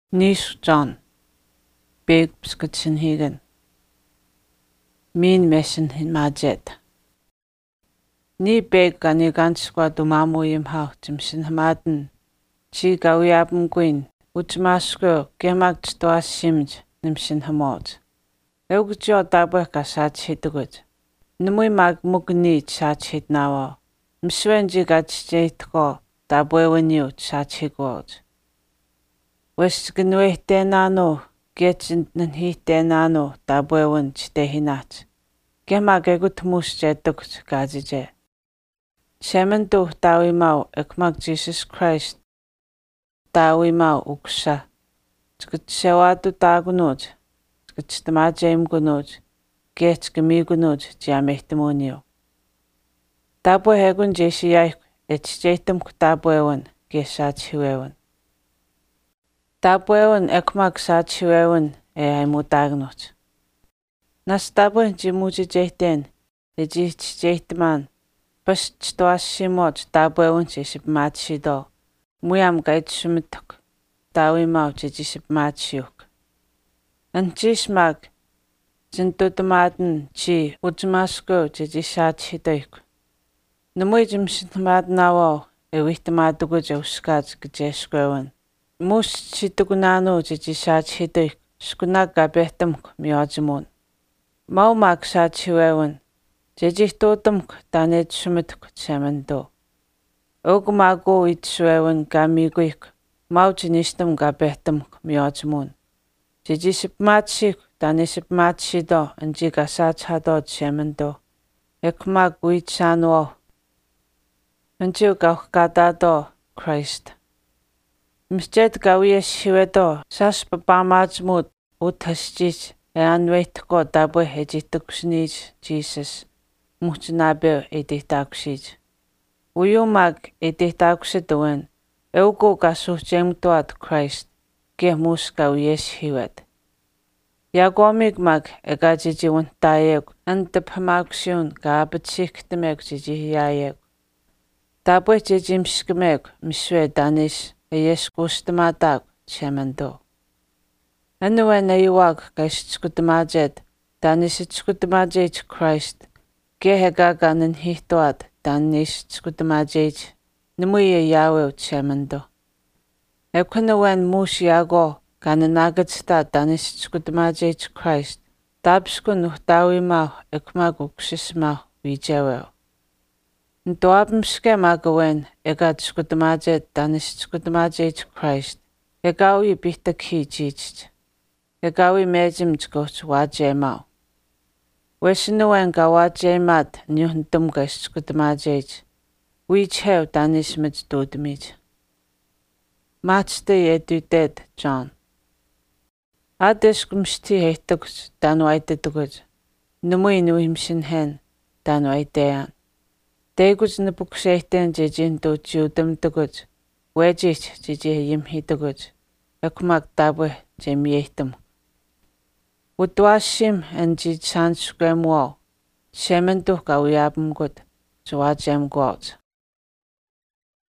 Nisu John Big Pskatsin Higan Min Messin hin Majet Ni beg gani ganskwa dumamu im hautim sin hamaden Chi gawiabum gwyn Utmasko gemak tstoa simj nimsin hamot Eugjo dabeka sat hitugut Numui mag mugni sat hit nawa Mswenji gatjitko dabwewaniu sat higwot West Gnuetenano, Getsin Nihitenano, Dabwewan Chitehinat. Gemagegut Musjetuk Gazije. Shemendu Dawimau, Ekmak Jesus Christ. Dawimau Uksa. Skitsewatu Dagunoj. Skitsmajem Gunoj. Get Gemigunoj, Jamehtimonio. Dabwe Hegun Jeshiai, Etjetum Dabwewan, Gesat Huewan. Dabwewan ekmak sachiwewan ay mutagnot. Nas dabwe jimuji jehten, ejich jehtman, pas chtoashimot dabwewan jeship machido. Muyam gait shumitok, dawimau jeship machiuk. Anjishmag, jintutumaden chi ujmasko jeshishachidoik. Numuy jimshitmad nawo, ewihtamadugo jauskaj gjeshkwewan. Mus chitugunano jishat hidik, skunak gabehtumk miajimun. Mau mak sachiwewan, jijihtotumk danet shumituk semendo. Ogmago itsuewan gamiguik, mau jinistum gabehtumk miajimun. Jijisipmachik danisipmachido anjigasachado semendo. Ekmak uitsanwo. Anjugaugadado Christ. Msjet gawies hiwedo, sas papamajmut, uthasjich, anweitko dabwe hejituksnij, Jesus, muchnabe editaksij. Uyumag editaksiduwen, eugo gasuchemtuat Christ, gemus gawies hiwed. Yagomigmag egajijiwan tayeg, antapamaksiun gaabitsiktemeg jijihiyayeg. Dabwe jijimskmeg, miswe danis, Yes gustamadag semendo. Anuan ayuag gaistskutamajed, danisitskutamajed Christ, gehegaganan hitoad, danisitskutamajed, numuya yawe semendo. Ekunawan musyago, gananagatsta danisitskutamajed Christ, dabskun uhtawimau, ekmaguksismau, wijawel. Ntoabmske magawen egatskutamajed danistskutamajed Christ. Egawi bihtakhi jijj. Egawi mejimjgoch wajemau. Wesinuwen gawajemad nyuhntum gaistskutamajed. Wichew danismij dudmij. Matste yeduted John. Adeskumsti heitugs danwaitetuguj. Numui nuhimsin hen danwaitean. Tegus na puksehten jejin do judum tuguj, wejich jejih yimhi tuguj, ekmak dabwe jemietum. Utwashim en jij sanskemwo, shementuh gawiyabum gud, jwajem gwot.